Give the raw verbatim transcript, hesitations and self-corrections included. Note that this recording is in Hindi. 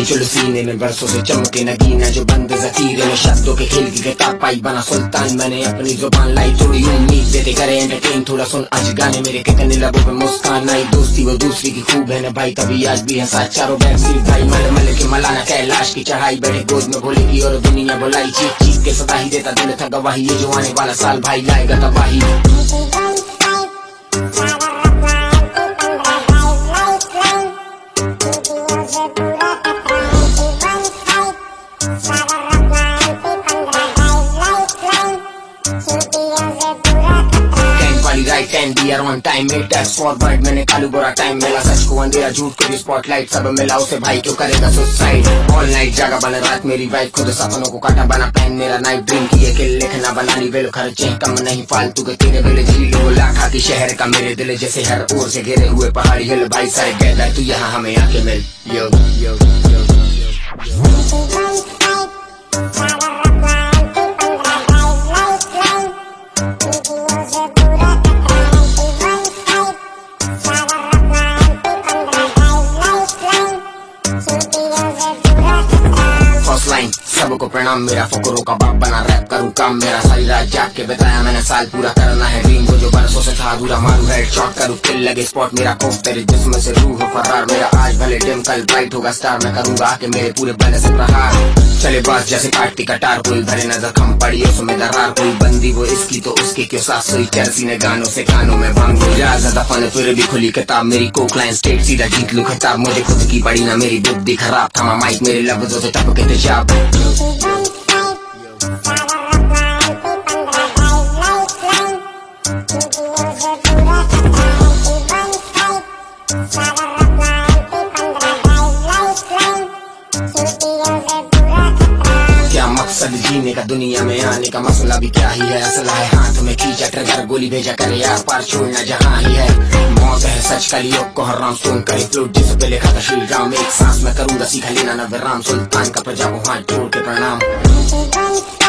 अपनी चुल सीने में बरसों से चमके नगीना जो बंद जखीरे में शब्दों के खेल की किताब पाई बना सुल्तान मैंने अपनी जुबान लाई थोड़ी उम्मीद देते करे एंटरटेन थोड़ा सुन आज गाने मेरे के कने लबों पे मुस्कान आई दोस्ती वो दूसरी की खूब है न भाई तभी आज भी है साथ चारों बैग सिर्फ भाई मल मल के मलाना कैलाश की चढ़ाई बैठे गोद में भोले की और दुनिया बुलाई चीख चीख के सदा ही देता दिल था गवाही ये जो आने वाला साल भाई लाएगा तबाही। Right and we are on time meters forward मैंने कालू बुरा टाइम मिला सच को अंधेरा झूठ को भी स्पॉटलाइट सब मिला उसे भाई क्यों करेगा सुसाइड ऑल नाइट जागा बना रात मेरी वाइफ खुद सपनों को काटा बना प्लान मेरा नाइट ड्रीम किए कि लिखना बनानी वेल खर्चे कम नहीं फालतू के तेरे वेले झील वो लाखा की शहर का मेरे दिल जैसे हर ओर से घिरे हुए पहाड़ी हिल भाई सारे गैदर तू यहाँ हमें आके मिल यो यो यो सबको प्रणाम मेरा फकरों का बाप बना रैप करूँ काम मेरा सारी रात जाग के बताया मैंने साल पूरा करना है ड्रीम को जो बरसों से था अधूरा मारू हेड शॉट करूँ किल लगे स्पॉट मेरा कोफ तेरे जिस्म से रूह हो फरार मेरा आज भले डिम कल ब्राइट होगा स्टार मैं करूँगा आके मेरे पूरे बने से प्रहार चले बास जैसे काटती कटार कोई भरे नजर खम पड़ी उसमें दरार कोई बंदी वो इसकी तो उसके क्यों सास सोई चरसी ने गानों से कानों में भांग ज्यादा फन फिर भी खुली किताब मेरी कोक लाइन स्टेट सीधा जीत लू खिताब मुझे खुद की पड़ी ना मेरी बुद्धि खराब थमा माइक मेरे लफ्जों से टपके तेजाब। क्या मकसद जीने का दुनिया में आने का मसला भी क्या ही है असला है हाथ में खींचा ट्रिगर गोली भेजा करे यार पार छोड़ना जहाँ ही है मौत है सच का योग को हराम सुन करे फ्लूट जिस पे लिखा था श्री राम एक सांस में करूंगा सीखा लेना न विराम सुल्तान का प्रजा को हाथ जोड़ के प्रणाम।